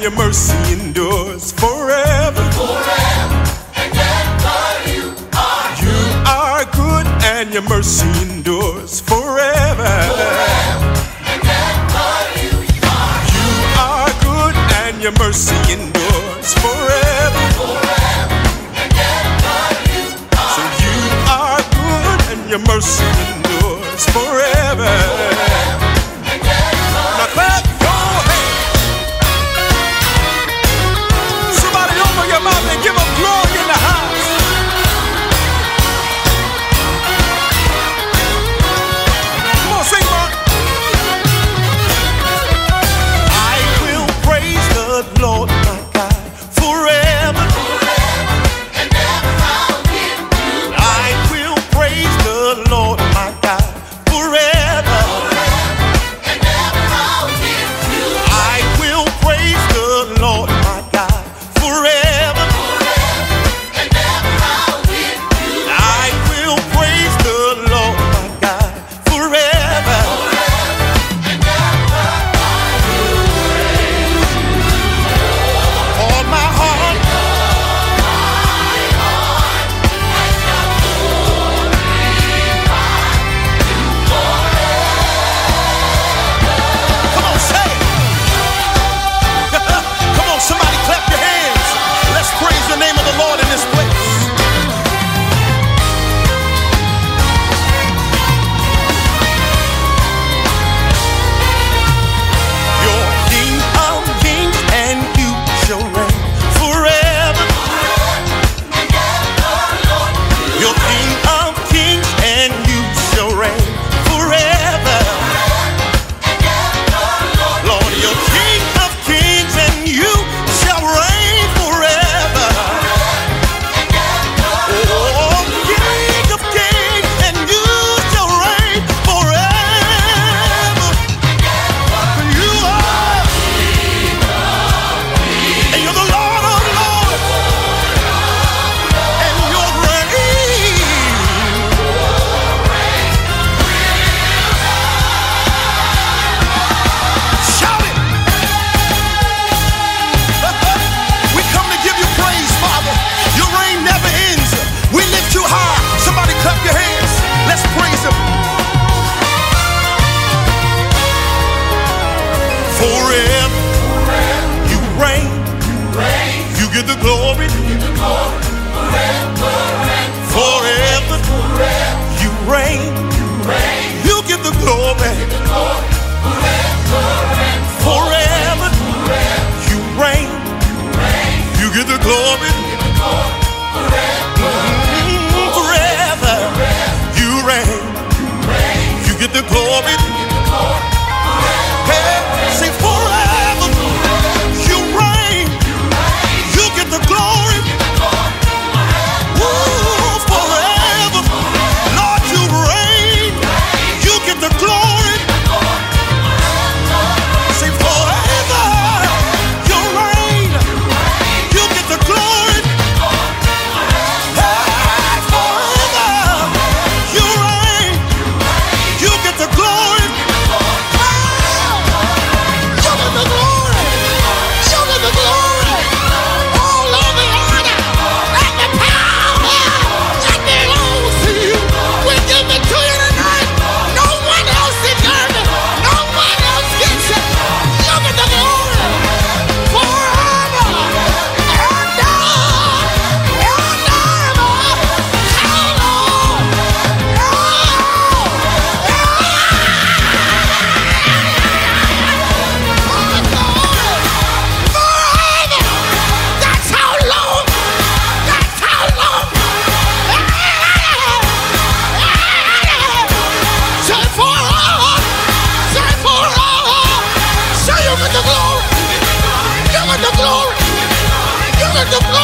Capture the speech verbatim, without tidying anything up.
your mercy endures forever. Forever and ever you are good. You are good and your mercy endures forever. Forever and ever you are good. You are good and your mercy endures forever. Forever and ever you are So you are good and your mercy endures forever. Forever and ever. Now clap your hands. Somebody open your mouth and give them glory in the house. Come on, sing, Mark. I will praise the Lord my God forever. Forever and ever I'll give you I will praise the Lord my God forever. and ever I'll give you I will praise the Lord my God forever. and ever I'll give you I will praise the Lord my God forever. and ever All my heart. Come on, say it. Come on, somebody clap your hands. Let's praise the name of the Lord in this place. You're King of kings and you shall reign forever. You're King of kings and you shall reign forever. Lord, you're King of kings and you shall reign forever. Oh, King of kings and you shall reign forever. You are, and you're the Lord of lords, and your reign. Shout it! We come to give you praise, Father. Your reign never ends. We lift you high. Somebody clap your hands. Let's praise him. Forever, you reign. You get the glory. Forever, you reign. You get the glory. Forever, you reign. You get the glory. Mm, Forever, you reign. You get the glory. Hey, say forever, you reign. You get the glory. Woo, forever, Lord, you reign. You get the glory. Say forever, you reign. You get the glory. Hey, forever, you reign. You get the glory. You get the glory. You get the glory. All of the honor and the power that belongs to you. We give it to you tonight. No one else deserves it. No one else gets it. You get the glory. Forever and ever and ever. How long? Forever. That's how long. That's how long. Say forever. Say forever. Say you get the glory. You get the glory. You get the glory.